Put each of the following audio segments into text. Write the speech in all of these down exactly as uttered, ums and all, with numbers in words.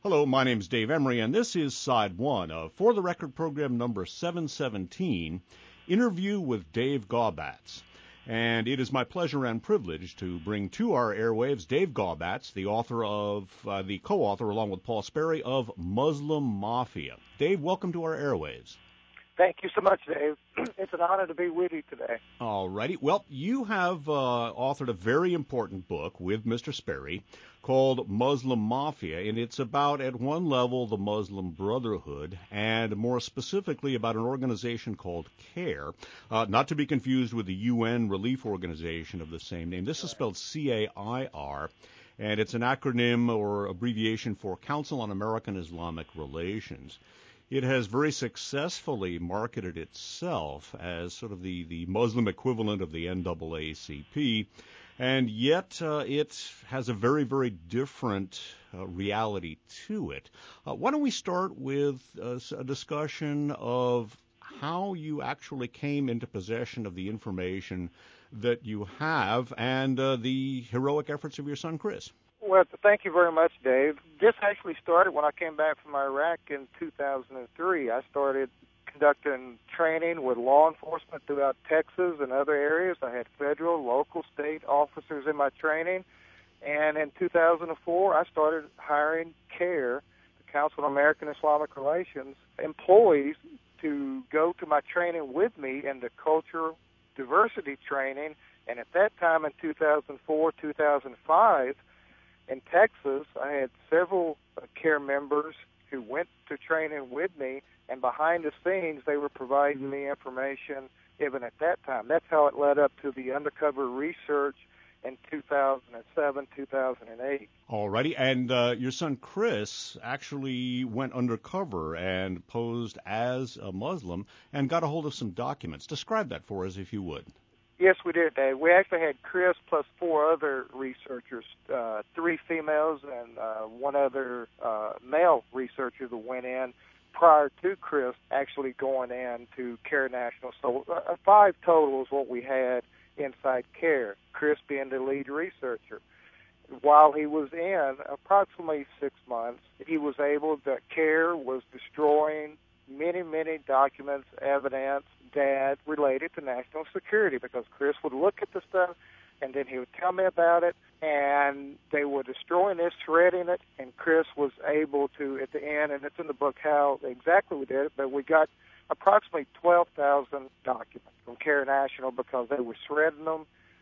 Hello, my name's Dave Emery, and this is Side one of For the Record program number seven seventeen, Interview with Dave Gaubatz. And it is my pleasure and privilege to bring to our airwaves Dave Gaubatz, the author of, uh, the co-author along with Paul Sperry of Muslim Mafia. Dave, welcome to our airwaves. Thank you so much, Dave. It's an honor to be with you today. All righty. Well, you have uh, authored a very important book with Mister Sperry called Muslim Mafia, and it's about, at one level, the Muslim Brotherhood, and more specifically about an organization called CARE, uh, not to be confused with the U N relief organization of the same name. This is spelled C A I R, and it's an acronym or abbreviation for Council on American Islamic Relations. It has very successfully marketed itself as sort of the, the Muslim equivalent of the N double A C P, and yet uh, it has a very, very different uh, reality to it. Uh, why don't we start with uh, a discussion of how you actually came into possession of the information that you have and uh, the heroic efforts of your son, Chris? Well, thank you very much, Dave. This actually started when I came back from Iraq in two thousand three. I started conducting training with law enforcement throughout Texas and other areas. I had federal, local, state officers in my training. And in two thousand four, I started hiring CARE, the Council on American Islamic Relations, employees to go to my training with me in the cultural diversity training. And at that time in two thousand four, two thousand five, in Texas, I had several uh, CARE members who went to training with me, and behind the scenes, they were providing me information even at that time. That's how it led up to the undercover research in two thousand seven, two thousand eight. All righty. And uh, your son, Chris, actually went undercover and posed as a Muslim and got a hold of some documents. Describe that for us, if you would. Yes, we did, Dave. We actually had Chris plus four other researchers, uh, three females and uh, one other uh, male researcher that went in prior to Chris actually going in to CARE National. So uh, five total is what we had inside CARE, Chris being the lead researcher. While he was in approximately six months, he was able, that CARE was destroying many, many documents, evidence, dad related to national security, because Chris would look at the stuff and then he would tell me about it, and they were destroying it, shredding it, and Chris was able to, at the end, and it's in the book how exactly we did it, but we got approximately twelve thousand documents from CARE National because they were shredding them,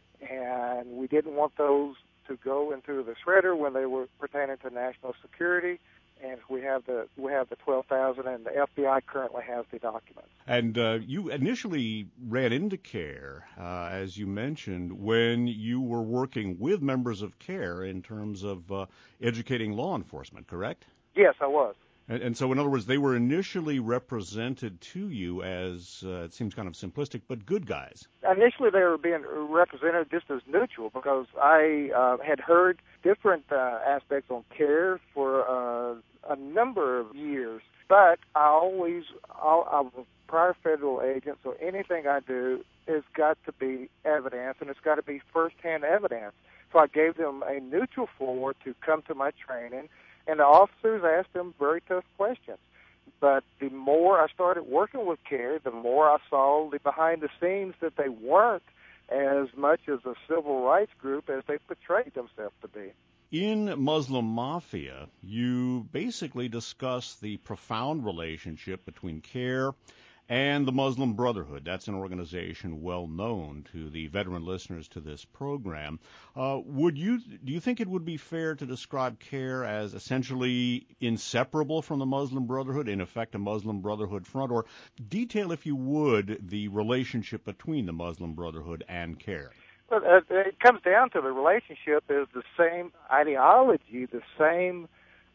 and we didn't want those to go into the shredder when they were pertaining to national security. And we have the we have the twelve thousand, and the F B I currently has the documents. And uh, you initially ran into CARE, uh, as you mentioned, when you were working with members of CARE in terms of uh, educating law enforcement, correct? Yes, I was. And, and so, in other words, they were initially represented to you as, uh, it seems kind of simplistic, but good guys. Initially, they were being represented just as neutral because I uh, had heard different uh, aspects on CARE for uh, a number of years. But I always, I'll, I'm a prior federal agent, so anything I do has got to be evidence, and it's got to be firsthand evidence. So I gave them a neutral floor to come to my training, and the officers asked them very tough questions. But the more I started working with CARE, the more I saw the behind the scenes that they weren't as much as a civil rights group as they portrayed themselves to be. In Muslim Mafia, you basically discuss the profound relationship between CARE and the Muslim Brotherhood. That's an organization well known to the veteran listeners to this program. Uh, would you do you think it would be fair to describe CARE as essentially inseparable from the Muslim Brotherhood, in effect a Muslim Brotherhood front, or detail, if you would, the relationship between the Muslim Brotherhood and CARE? Well, uh, it comes down to the relationship is the same ideology, the same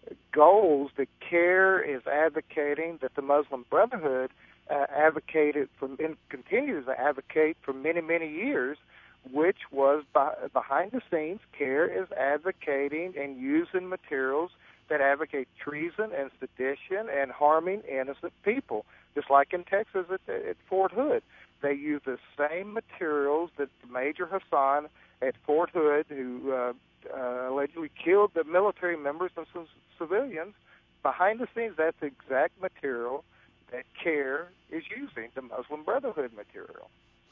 goals that CARE is advocating, that the Muslim Brotherhood uh, advocated for and continues to advocate for many, many years, which was by, behind the scenes, CARE is advocating and using materials that advocate treason and sedition and harming innocent people, just like in Texas at, at Fort Hood. They use the same materials that Major Hassan at Fort Hood, who uh, uh, allegedly killed the military members and some civilians, behind the scenes, that's the exact material that CARE is using, the Muslim Brotherhood material.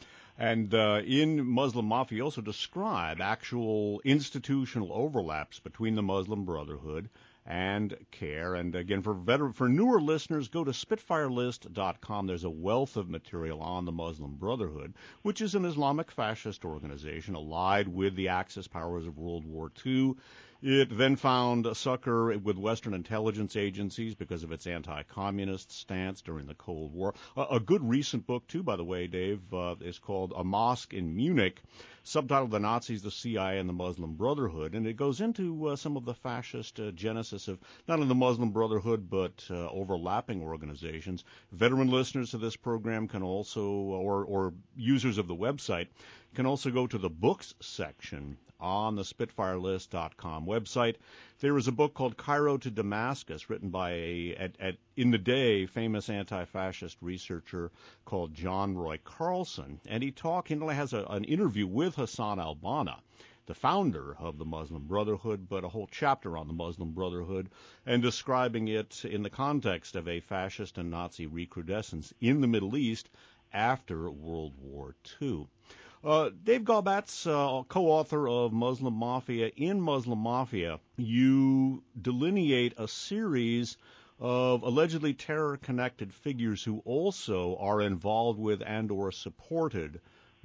And uh, in Muslim Mafia, you also describe actual institutional overlaps between the Muslim Brotherhood and CARE. And again, for veteran, for newer listeners, go to spitfire list dot com. There's a wealth of material on the Muslim Brotherhood, which is an Islamic fascist organization allied with the Axis powers of World War Two. It then found succor with Western intelligence agencies because of its anti-communist stance during the Cold War. A, a good recent book, too, by the way, Dave, uh, is called A Mosque in Munich, subtitled The Nazis, the C I A, and the Muslim Brotherhood. And it goes into uh, some of the fascist uh, genesis of not only the Muslim Brotherhood, but uh, overlapping organizations. Veteran listeners to this program can also, or, or users of the website, can also go to the books section on the spitfire list dot com website. There is a book called Cairo to Damascus, written by a, at, at, in the day, famous anti-fascist researcher called John Roy Carlson. And he talk, he has a, an interview with Hassan al-Banna, the founder of the Muslim Brotherhood, but a whole chapter on the Muslim Brotherhood, and describing it in the context of a fascist and Nazi recrudescence in the Middle East after World War Two. Uh, Dave Galbatz, uh, co-author of Muslim Mafia. In Muslim Mafia, you delineate a series of allegedly terror-connected figures who also are involved with and or supported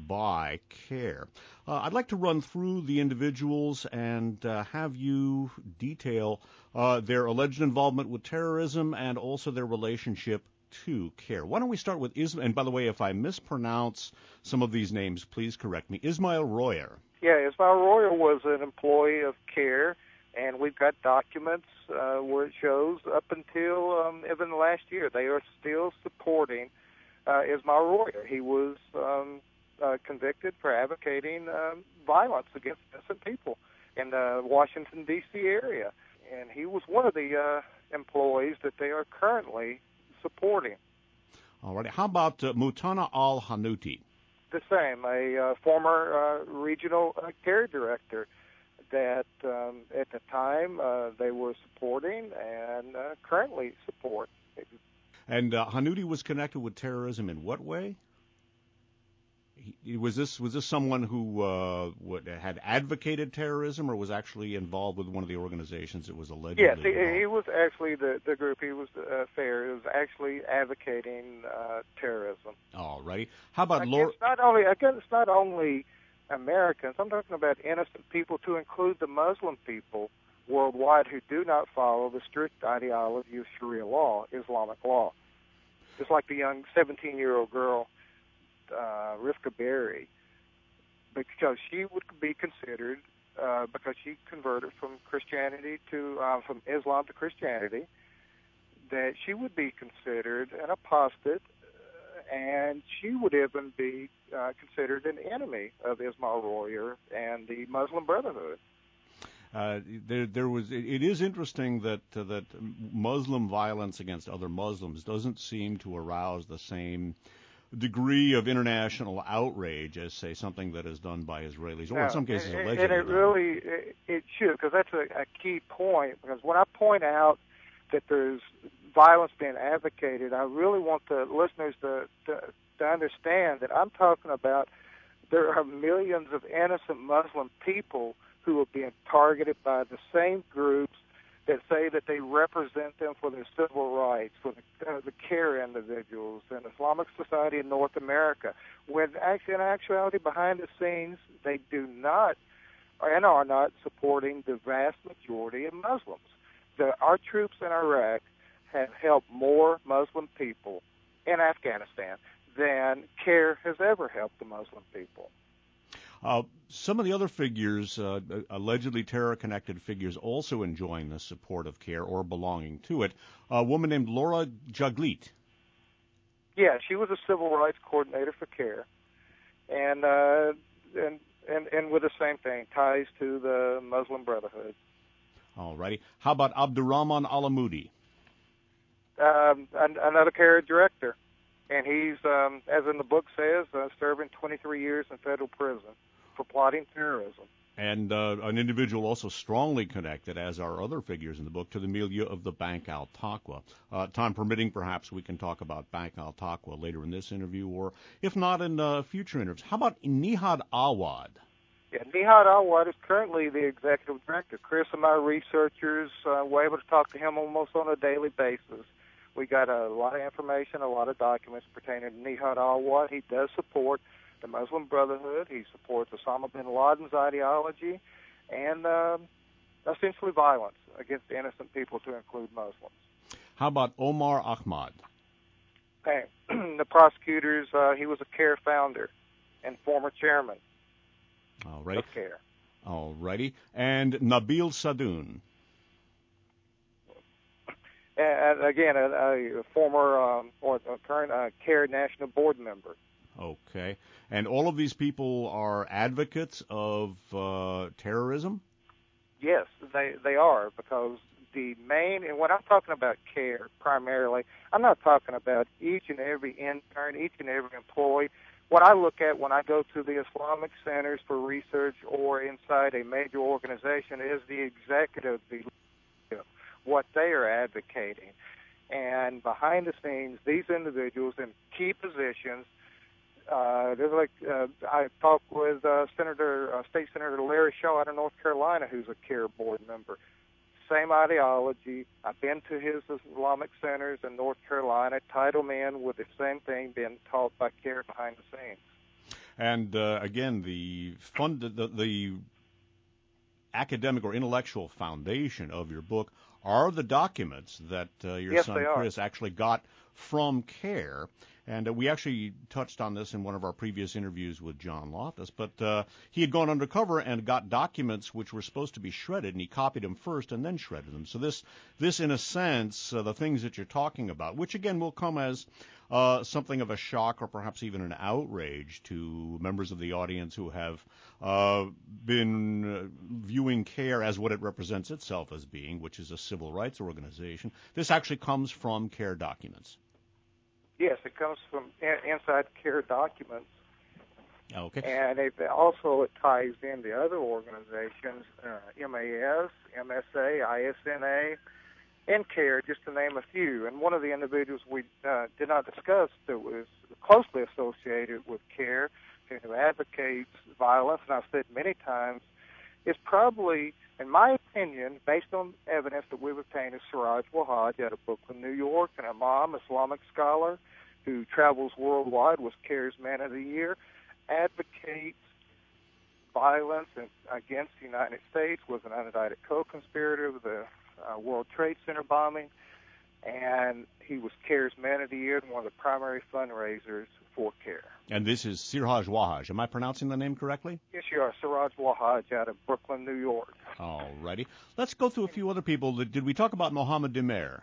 by CARE. Uh, I'd like to run through the individuals and uh, have you detail uh, their alleged involvement with terrorism and also their relationship to CARE. Why don't we start with Ismail, and by the way, if I mispronounce some of these names, please correct me. Ismail Royer. Yeah, Ismail Royer was an employee of CARE, and we've got documents uh, where it shows up until um, even last year they are still supporting uh, Ismail Royer. He was um, uh, convicted for advocating um, violence against innocent people in the Washington, D C area, and he was one of the uh, employees that they are currently supporting. All right. How about uh, Mutana al-Hanouti? The same, a uh, former uh, regional uh, CARE director that um, at the time uh, they were supporting and uh, currently support. And uh, Hanouti was connected with terrorism in what way? He, was this was this someone who uh, would, had advocated terrorism, or was actually involved with one of the organizations that was allegedly Yes, he, involved? he was actually the, the group he was uh, fair. He was actually advocating uh, terrorism. All righty. How about again, Laura? It's not only again, it's not only Americans. I'm talking about innocent people, to include the Muslim people worldwide who do not follow the strict ideology of Sharia law, Islamic law. Just like the young seventeen-year-old girl, uh, Rifka Berry, because she would be considered, uh, because she converted from Christianity to, uh, from Islam to Christianity, that she would be considered an apostate, uh, and she would even be uh, considered an enemy of Ismail Royer and the Muslim Brotherhood. Uh, there, there was. It, it is interesting that uh, that Muslim violence against other Muslims doesn't seem to arouse the same degree of international outrage as, say, something that is done by Israelis, or no, in some cases and, allegedly and it done. really it, it should, because that's a, a key point. Because when I point out that there's violence being advocated, I really want the listeners to, to to understand that I'm talking about there are millions of innocent Muslim people who are being targeted by the same groups that say that they represent them for their civil rights, for the, uh, the CARE individuals and Islamic Society in North America, when actually in actuality behind the scenes they do not and are not supporting the vast majority of Muslims. The, our troops in Iraq have helped more Muslim people in Afghanistan than CARE has ever helped the Muslim people. Uh, some of the other figures, uh, allegedly terror-connected figures, also enjoying the support of CARE or belonging to it. A woman named Laura Jaglit. Yeah, she was a civil rights coordinator for CARE, and uh, and and and with the same thing, ties to the Muslim Brotherhood. All righty. How about Abdurrahman Alamudi? Um, an, another CARE director, and he's, um, as in the book says, uh, serving twenty-three years in federal prison for plotting terrorism. And uh, an individual also strongly connected, as are other figures in the book, to the milieu of the Bank Al-Taqwa. Uh, time permitting, perhaps we can talk about Bank Al-Taqwa later in this interview, or if not, in uh, future interviews. How about Nihad Awad? Yeah, Nihad Awad is currently the executive director. Chris and my researchers uh, were able to talk to him almost on a daily basis. We got a lot of information, a lot of documents pertaining to Nihad Awad. He does support the Muslim Brotherhood. He supports Osama bin Laden's ideology and um, essentially violence against innocent people, to include Muslims. How about Omar Ahmad? Okay. The prosecutors, uh, he was a CARE founder and former chairman All right. of CARE. All righty. And Nabil Sadoun? And, and again, a, a former um, or a current uh, CARE national board member. Okay. And all of these people are advocates of uh, terrorism? Yes, they they are, because the main, and when I'm talking about CARE primarily, I'm not talking about each and every intern, each and every employee. What I look at when I go to the Islamic centers for research or inside a major organization is the executive, the what they are advocating. And behind the scenes, these individuals in key positions, Uh, there's like uh, I talked with uh, Senator, uh, State Senator Larry Shaw out of North Carolina, who's a CARE board member. Same ideology. I've been to his Islamic centers in North Carolina, tied them in with the same thing being taught by CARE behind the scenes. And uh, again, the fund, the, the academic or intellectual foundation of your book are the documents that uh, your yes, son they are. Chris actually got from CARE. And uh, we actually touched on this in one of our previous interviews with John Loftus, but uh, he had gone undercover and got documents which were supposed to be shredded, and he copied them first and then shredded them. So this, this in a sense, uh, the things that you're talking about, which again will come as uh, something of a shock or perhaps even an outrage to members of the audience who have uh, been uh, viewing CARE as what it represents itself as being, which is a civil rights organization. This actually comes from CARE documents. Yes, it comes from inside CARE documents. Okay. And it also it ties in the other organizations, uh, M A S, M S A, I S N A, and CARE, just to name a few. And one of the individuals we uh, did not discuss that was closely associated with CARE, who advocates violence, and I've said many times, is probably, in my opinion, based on evidence that we've obtained, is Siraj Wahhaj out of Brooklyn, New York, an imam, Islamic scholar who travels worldwide, was CARE's Man of the Year, advocates violence against the United States, was an unindicted co-conspirator of the uh, World Trade Center bombing, and he was CARE's Man of the Year and one of the primary fundraisers for CARE. And this is Siraj Wahhaj. Am I pronouncing the name correctly? Yes, you are. Siraj Wahhaj out of Brooklyn, New York. All righty. Let's go through a few other people. Did we talk about Mohammed Damer?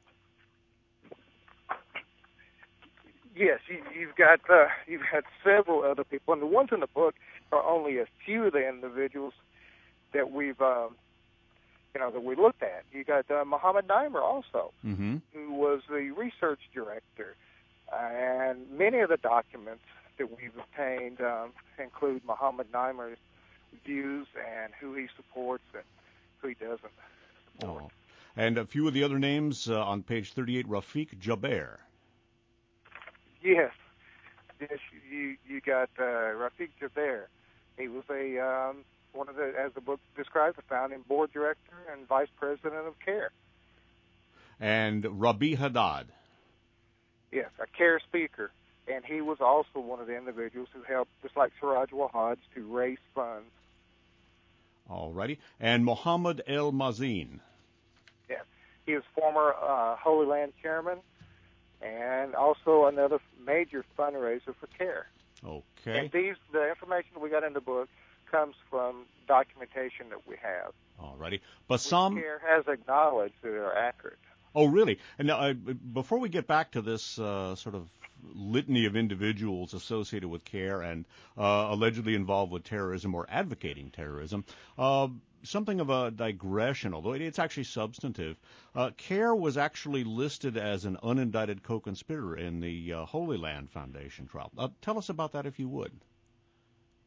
Yes, you, you've got uh, you've got several other people, and the ones in the book are only a few of the individuals that we've um, you know that we looked at. You got uh, Mohammed Nimer also, mm-hmm. who was the research director, uh, and many of the documents that we've obtained um, include Mohammed Nimer's views and who he supports and who he doesn't support. Oh. And a few of the other names uh, on page thirty-eight, Rafiq Jaber. Yes, yes, you you got uh, Rafiq Jaber. He was a um, one of the, as the book describes, the founding board director and vice president of CARE. And Rabi Haddad. Yes, a CARE speaker, and he was also one of the individuals who helped, just like Siraj Wahhaj, to raise funds. All righty. And Mohammed El Mazin. Yes, he was former uh, Holy Land chairman, and also another major fundraiser for CARE. Okay. And these, the information we got in the book comes from documentation that we have. All righty. Bassam CARE has acknowledged that they're accurate. Oh, really? And now, uh, before we get back to this uh, sort of litany of individuals associated with CARE and uh, allegedly involved with terrorism or advocating terrorism, uh, something of a digression, although it's actually substantive. Uh, CARE was actually listed as an unindicted co-conspirator in the uh, Holy Land Foundation trial. Uh, tell us about that, if you would.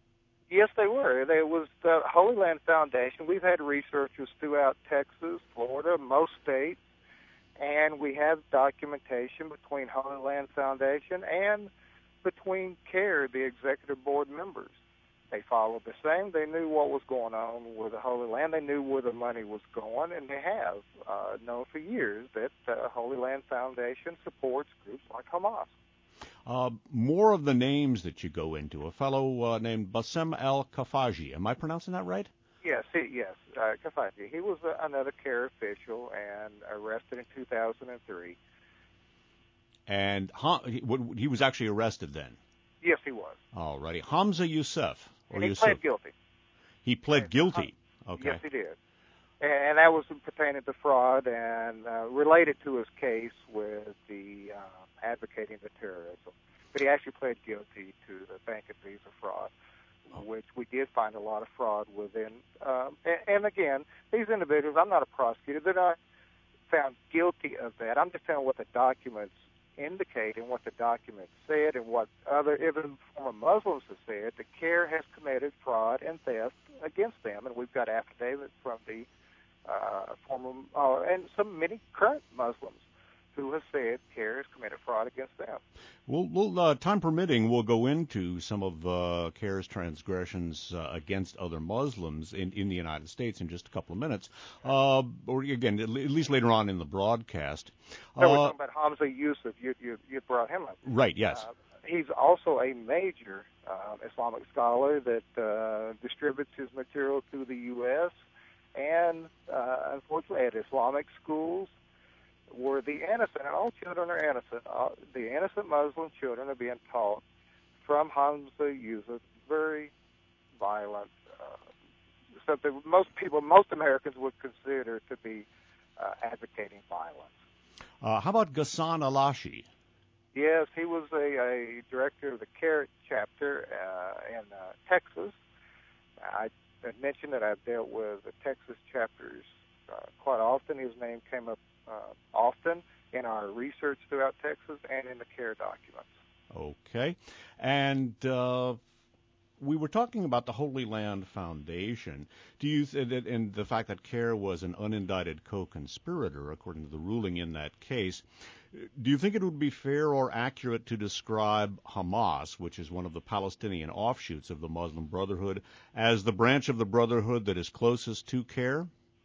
Yes, they were. There was the Holy Land Foundation. We've had researchers throughout Texas, Florida, most states, and we have documentation between Holy Land Foundation and between CARE, the executive board members. They followed the same. They knew what was going on with the Holy Land. They knew where the money was going, and they have uh, known for years that uh, Holy Land Foundation supports groups like Hamas. Uh, more of the names that you go into. A fellow uh, named Bassem al-Khafaji. Am I pronouncing that right? Yes, he, yes, uh, Khafaji. He was uh, another CARE official and arrested in two thousand three. And ha- he, he was actually arrested then? Yes, he was. All righty. Hamza Youssef. Or And he Yusuf. pled guilty. He pled And, guilty. uh, Okay. Yes, he did. And, and that was pertaining to fraud and uh, related to his case with the uh, advocating the terrorism. But he actually pled guilty to the bank and visa fraud, which we did find a lot of fraud within. Um, and, and again, these individuals, I'm not a prosecutor, they're not found guilty of that. I'm just telling what the documents indicate and what the documents said and what other, even former Muslims have said. The CARE has committed fraud and theft against them, and we've got affidavits from the uh, former uh, and some many current Muslims who have said CARE has committed fraud against them. We'll, we'll uh, time permitting, we'll go into some of uh, CARE's transgressions uh, against other Muslims in, in the United States in just a couple of minutes, uh, or again, at least later on in the broadcast. No, we're Uh, talking about Hamza Youssef. You, you, you brought him up. right, yes. Uh, he's also a major uh, Islamic scholar that uh, distributes his material to the U S and, uh, unfortunately, at Islamic schools where the innocent, and all children are innocent, uh, the innocent Muslim children are being taught from Hamza Youssef very violent, uh, something most people, most Americans would consider to be uh, advocating violence. Uh, how about Ghassan Alashi? Yes, he was a, a director of the CARE chapter uh, in uh, Texas. I had mentioned that I've dealt with the Texas chapters uh, quite often. His name came up uh, often in our research throughout Texas and in the CARE documents. Okay. And uh, we were talking about the Holy Land Foundation. Do you th- and the fact that CARE was an unindicted co-conspirator, according to the ruling in that case. Do you think it would be fair or accurate to describe Hamas, which is one of the Palestinian offshoots of the Muslim Brotherhood, as the branch of the Brotherhood that is closest to CARE?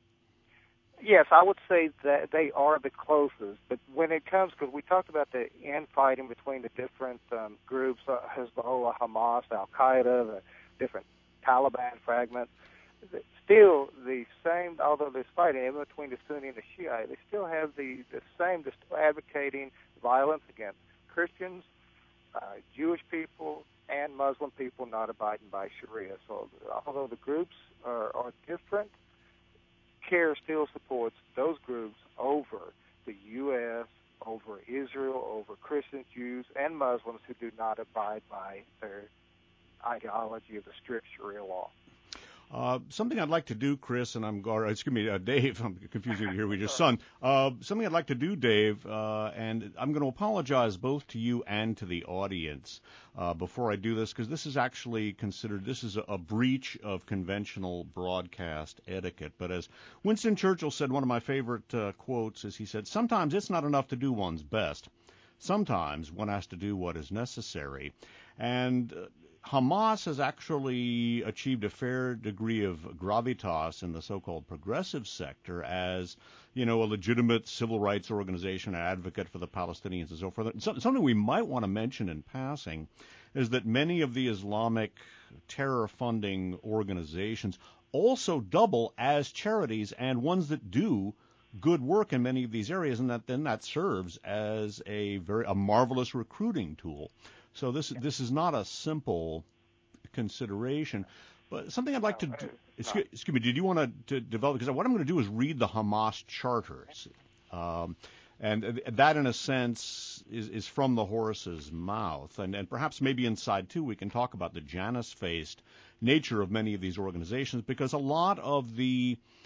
Yes, I would say that they are the closest. But when it comes, because we talked about the infighting between the different um, groups, uh, Hezbollah, Hamas, Al-Qaeda, the different Taliban fragments, still the same, although there's fighting in between the Sunni and the Shia, they still have the, the same, just advocating violence against Christians, uh, Jewish people, and Muslim people not abiding by Sharia. So although the groups are, are different, CARE still supports those groups over the U S, over Israel, over Christians, Jews, and Muslims who do not abide by their ideology of the strict Sharia law. Uh, something I'd like to do, Chris, and I'm, or excuse me, uh, Dave, I'm confusing you here with your son. Uh, something I'd like to do, Dave, uh, and I'm going to apologize both to you and to the audience uh, before I do this, because this is actually considered, this is a, a breach of conventional broadcast etiquette. But as Winston Churchill said, one of my favorite uh, quotes is he said, sometimes it's not enough to do one's best. Sometimes one has to do what is necessary. And uh, Hamas has actually achieved a fair degree of gravitas in the so-called progressive sector as, you know, a legitimate civil rights organization, an advocate for the Palestinians and so forth. So, something we might want to mention in passing is that many of the Islamic terror funding organizations also double as charities and ones that do good work in many of these areas, and that then that serves as a very a marvelous recruiting tool. So this this is not a simple consideration, but something I'd like to do. Excuse, excuse me. Did you want to, to develop? Because what I'm going to do is read the Hamas charters, um, and that, in a sense, is, is from the horse's mouth. And, and perhaps maybe inside too, we can talk about the Janus-faced nature of many of these organizations, because a lot of the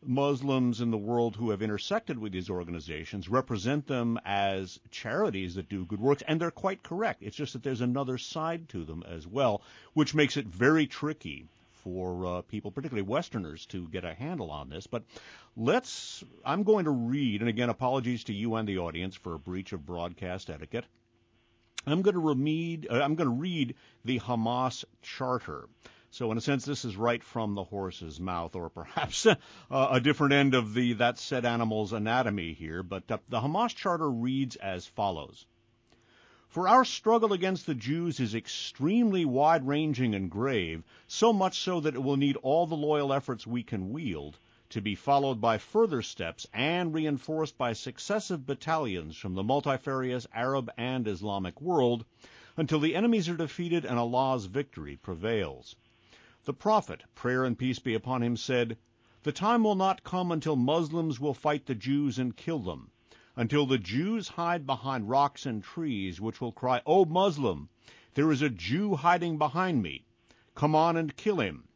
Muslims in the world who have intersected with these organizations represent them as charities that do good works, and they're quite correct. It's just that there's another side to them as well, which makes it very tricky for uh, people, particularly Westerners, to get a handle on this. But let's, I'm going to read, and again, apologies to you and the audience for a breach of broadcast etiquette. I'm going to, read, uh, I'm going to read the Hamas Charter. So in a sense, this is right from the horse's mouth, or perhaps uh, a different end of the that said animal's anatomy here. But uh, the Hamas Charter reads as follows. For our struggle against the Jews is extremely wide-ranging and grave, so much so that it will need all the loyal efforts we can wield, to be followed by further steps and reinforced by successive battalions from the multifarious Arab and Islamic world, until the enemies are defeated and Allah's victory prevails. The Prophet, prayer and peace be upon him, said, "The time will not come until Muslims will fight the Jews and kill them, until the Jews hide behind rocks and trees, which will cry, 'O Muslim, there is a Jew hiding behind me. Come on and kill him.'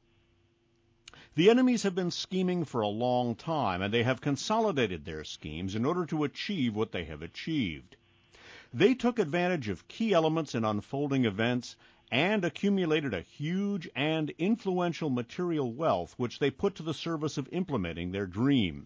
The enemies have been scheming for a long time, and they have consolidated their schemes in order to achieve what they have achieved. They took advantage of key elements in unfolding events and accumulated a huge and influential material wealth which they put to the service of implementing their dream.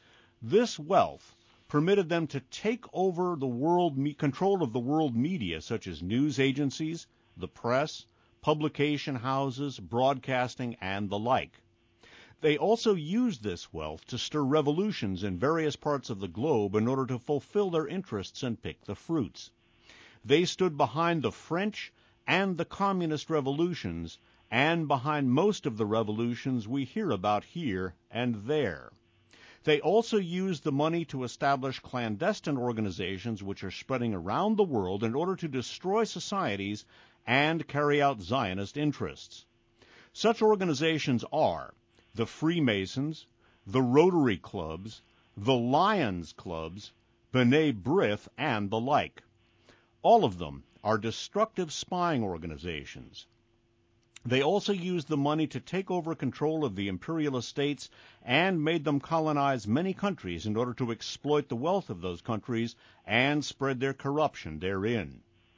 This wealth permitted them to take over the world me- control of the world media, such as news agencies, the press, publication houses, broadcasting, and the like. They also used this wealth to stir revolutions in various parts of the globe in order to fulfill their interests and pick the fruits. They stood behind the French and the communist revolutions, and behind most of the revolutions we hear about here and there. They also used the money to establish clandestine organizations which are spreading around the world in order to destroy societies and carry out Zionist interests. Such organizations are the Freemasons, the Rotary Clubs, the Lions Clubs, B'nai B'rith, and the like. All of them are destructive spying organizations. They also used the money to take over control of the imperial estates and made them colonize many countries in order to exploit the wealth of those countries and spread their corruption therein.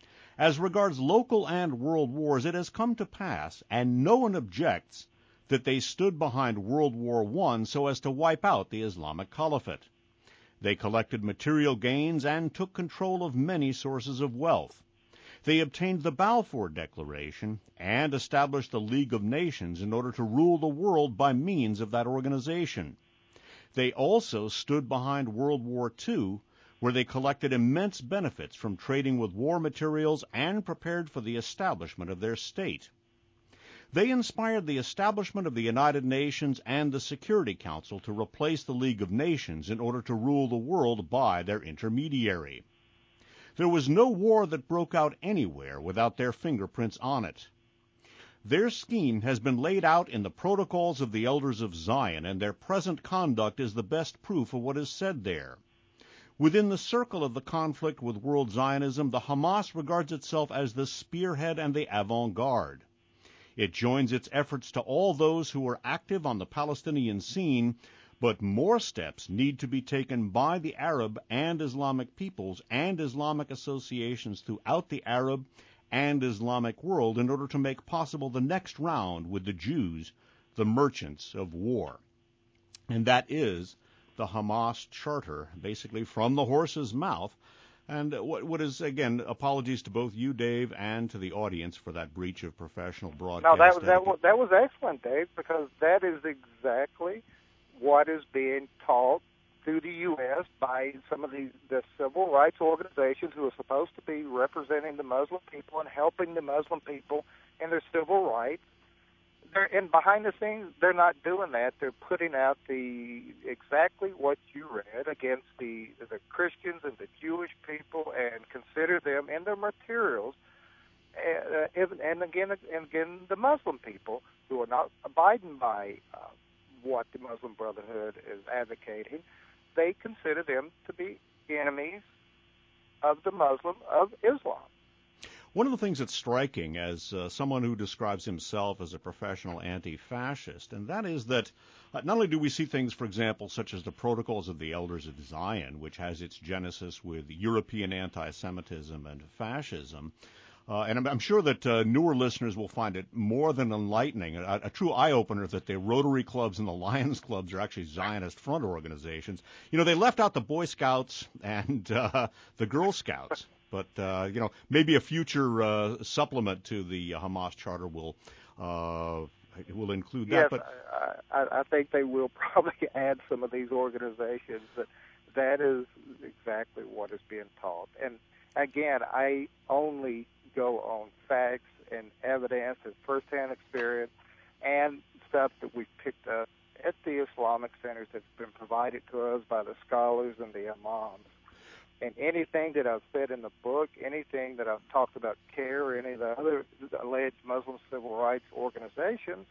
As regards local and world wars, it has come to pass, and no one objects, that they stood behind World War One so as to wipe out the Islamic Caliphate. They collected material gains and took control of many sources of wealth. They obtained the Balfour Declaration and established the League of Nations in order to rule the world by means of that organization. They also stood behind World War Two, where they collected immense benefits from trading with war materials and prepared for the establishment of their state. They inspired the establishment of the United Nations and the Security Council to replace the League of Nations in order to rule the world by their intermediary. There was no war that broke out anywhere without their fingerprints on it. Their scheme has been laid out in the protocols of the Elders of Zion, and their present conduct is the best proof of what is said there. Within the circle of the conflict with world Zionism, the Hamas regards itself as the spearhead and the avant-garde. It joins its efforts to all those who are active on the Palestinian scene, but more steps need to be taken by the Arab and Islamic peoples and Islamic associations throughout the Arab and Islamic world in order to make possible the next round with the Jews, the merchants of war. And that is the Hamas Charter, basically from the horse's mouth. And what, what is, again, apologies to both you, Dave, and to the audience for that breach of professional broadcast. No, that was, that was, that was excellent, Dave, because that is exactly what is being taught through the U S by some of the, the civil rights organizations who are supposed to be representing the Muslim people and helping the Muslim people in their civil rights. They're, and behind the scenes, they're not doing that. They're putting out the exactly what you read against the the Christians and the Jewish people, and consider them in their materials. Uh, and, and again, and again, the Muslim people who are not abiding by uh, what the Muslim Brotherhood is advocating, they consider them to be enemies of the Muslim of Islam. One of the things that's striking as uh, someone who describes himself as a professional anti-fascist, and that is that Uh, not only do we see things, for example, such as the Protocols of the Elders of Zion, which has its genesis with European anti-Semitism and fascism, Uh, and I'm, I'm sure that uh, newer listeners will find it more than enlightening, a, a true eye-opener that the Rotary clubs and the Lions clubs are actually Zionist front organizations. You know, they left out the Boy Scouts and uh, the Girl Scouts, but, uh, you know, maybe a future uh, supplement to the uh, Hamas charter will uh, will include that. Yes, But I, I, I think they will probably add some of these organizations. But that is exactly what is being taught. And, again, I only go on facts and evidence and firsthand experience and stuff that we've picked up at the Islamic centers that's been provided to us by the scholars and the imams. And anything that I've said in the book, anything that I've talked about CARE or any of the other alleged Muslim civil rights organizations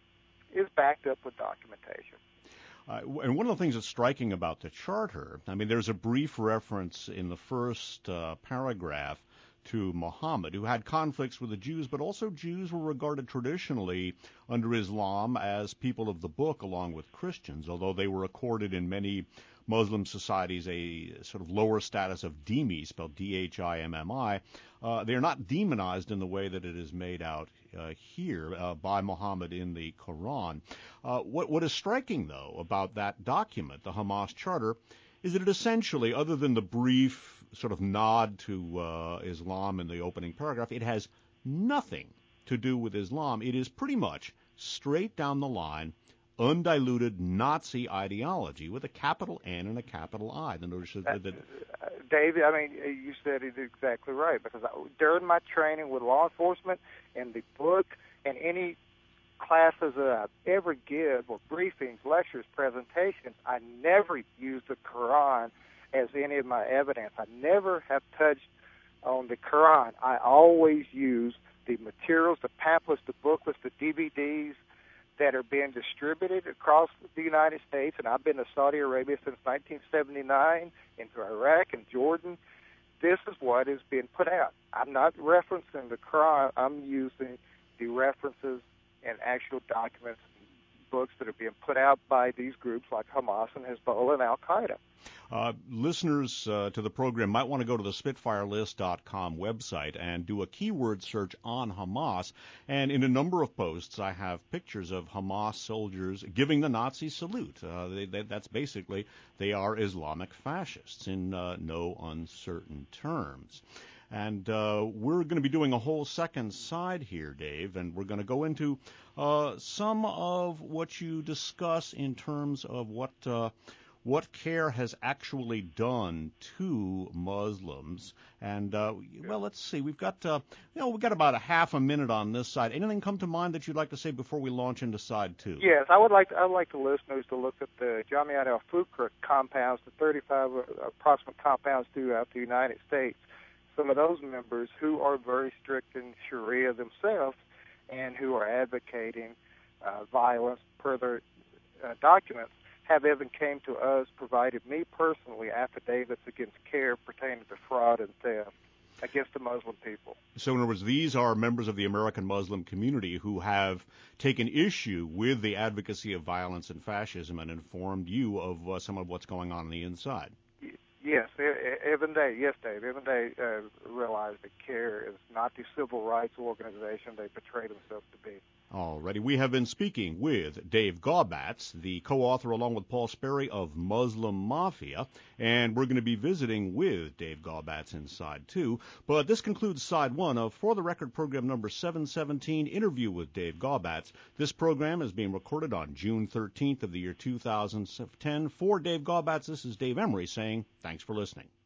is backed up with documentation. Uh, and one of the things that's striking about the charter, I mean, there's a brief reference in the first uh, paragraph to Muhammad, who had conflicts with the Jews, but also Jews were regarded traditionally under Islam as people of the book along with Christians, although they were accorded in many Muslim societies a sort of lower status of dhimmi, spelled D H I M M I. Uh, they are not demonized in the way that it is made out uh, here uh, by Muhammad in the Quran. Uh, what, what is striking, though, about that document, the Hamas Charter, is that it essentially, other than the brief sort of nod to uh, Islam in the opening paragraph, it has nothing to do with Islam. It is pretty much straight down the line, undiluted Nazi ideology with a capital N and a capital I. The notice that, that, uh, David, I mean, you said it exactly right, because I, during my training with law enforcement and the book and any classes that I've ever give, or briefings, lectures, presentations, I never use the Quran as any of my evidence. I never have touched on the Quran. I always use the materials, the pamphlets, the booklets, the D V Ds that are being distributed across the United States, and I've been to Saudi Arabia since nineteen seventy-nine, into Iraq and Jordan. This is what is being put out. I'm not referencing the Quran. I'm using the references and actual documents, books that are being put out by these groups like Hamas and Hezbollah and Al-Qaeda. Uh, listeners uh, to the program might want to go to the Spitfire List dot com website and do a keyword search on Hamas. And in a number of posts, I have pictures of Hamas soldiers giving the Nazi salute. Uh, they, they, that's basically, they are Islamic fascists in uh, no uncertain terms. And uh, we're going to be doing a whole second side here, Dave, and we're going to go into uh, some of what you discuss in terms of what uh, what CARE has actually done to Muslims. And uh, well, let's see, we've got uh, you know we've got about a half a minute on this side. Anything come to mind that you'd like to say before we launch into side two? Yes, I would like to, I would like the listeners to look at the Jamiat al-Fukra compounds, the thirty-five approximate compounds throughout the United States. Some of those members who are very strict in Sharia themselves and who are advocating uh, violence per their uh, documents have even came to us, provided me personally affidavits against CARE pertaining to fraud and theft against the Muslim people. So in other words, these are members of the American Muslim community who have taken issue with the advocacy of violence and fascism and informed you of uh, some of what's going on on the inside. Yes, even they, yes, Dave, even they uh, realize that CARE is not the civil rights organization they portray themselves to be. Alrighty, we have been speaking with Dave Gaubatz, the co-author along with Paul Sperry of Muslim Mafia, and we're going to be visiting with Dave Gaubatz in side two. But this concludes side one of For the Record program number seven seventeen, Interview with Dave Gaubatz. This program is being recorded on June thirteenth of the year two thousand ten. For Dave Gaubatz, this is Dave Emery saying thanks for listening.